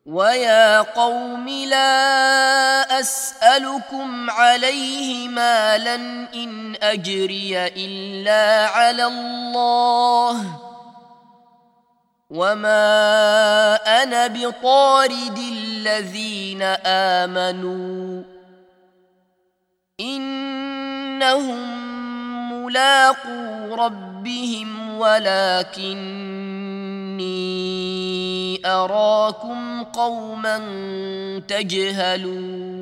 ويا قوم لا أسألكم عليه مالا إن أجري إلا على الله وما أنا بطارد الذين آمنوا إنهم ملاقو ربهم ولكني أراكم قوما تجهلون.